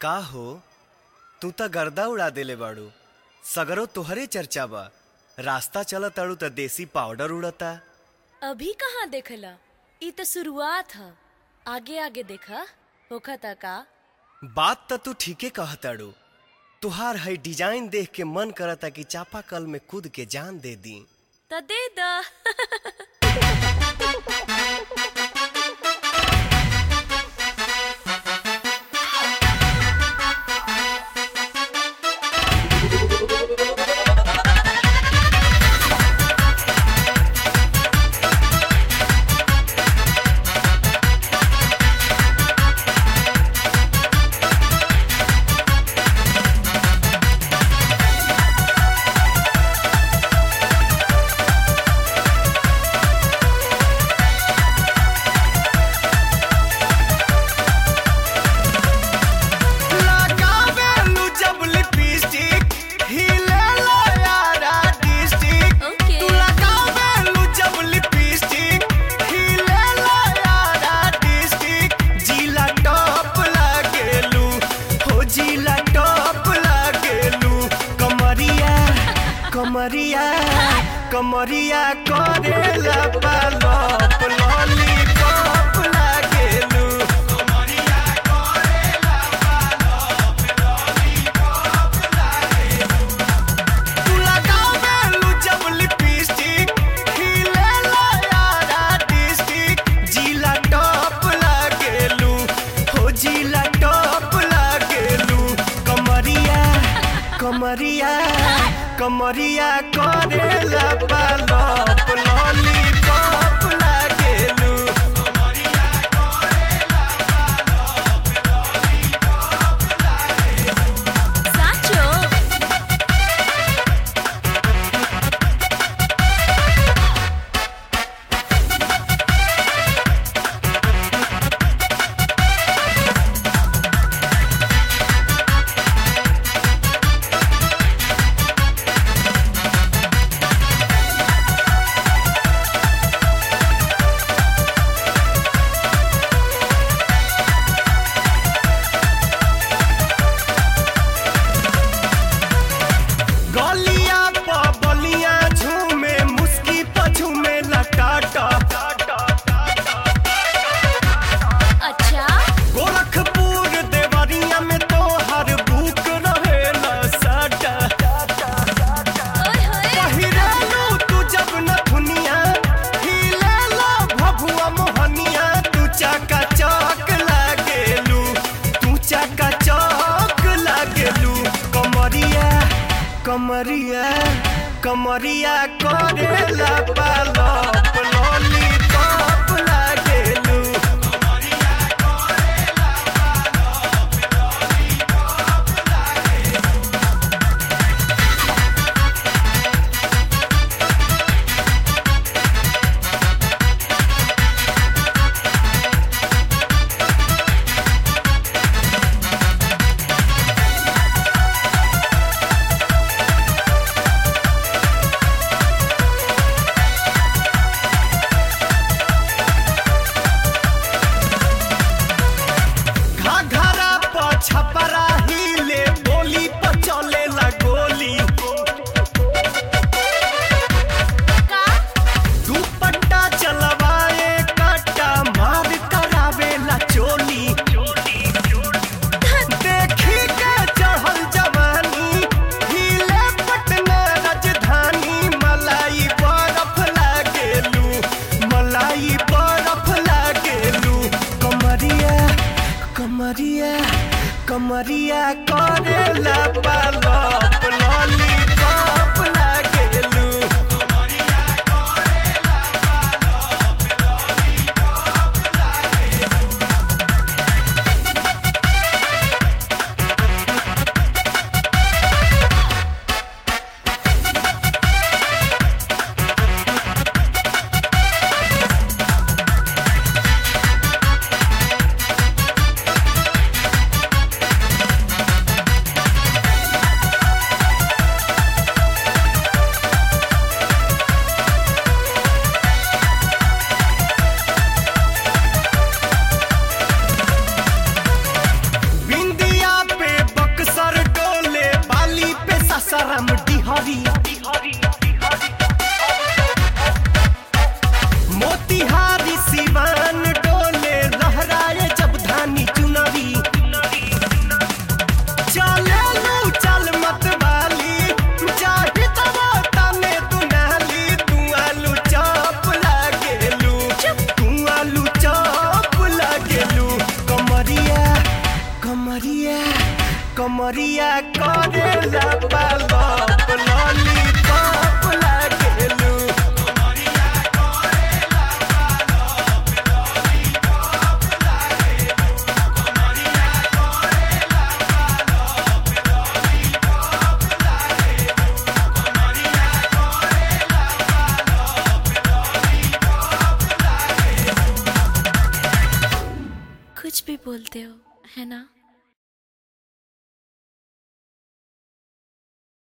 का हो तू त गर्दा उड़ा देले बाड़ू। सगरो तोहरे चर्चा बा। रास्ता चलत ताड़ू त देसी पाउडर उड़ता। अभी कहाँ देखला, ई तो शुरुआत ह। आगे आगे देखा होखता का। बात त तू ठीके कहताड़ू। तुहार है डिजाइन देख के मन करता कि चापाकल में कूद के जान दे दी। त दे दा। कमरिया कमरिया करेला पालप लॉलीपॉप लागेलू। कमरिया करेला पालप लॉलीपॉप लागेलू। तू लगावेलू जब लिपस्टिक खिलेला यारा डिस्ट्रिक्ट। जिला टॉप लागेलू हो जिला टॉप लागेलू। कमरिया कमरिया कमरिया करेला पालप लॉलीपॉप लागेलू। कमरिया करेला पालप लॉलीपॉप लागेलू। साचो कमरिया कमरिया करेला पालप लॉलीपॉप लागेलू। कमरिया करेला पालप लॉलीपॉप लागेलू। छपरा हिले बोली पर चलेला गोली। का दुपट्टा चलवाए काटा मार करावेला चोली। देखी के चढ़ल जवानी हिले पटना राजधानी। मलाई बर्फ लागेलू मलाई बर्फ लागेलू। कमरिया कमरिया कमरिया करेला पालप लॉलीपॉप लागेलू। कमरिया करेला पालप लॉलीपॉप लागेलू। कमरिया करेला पालप लॉलीपॉप लागेलू कुछ भी बोलते हो है ना।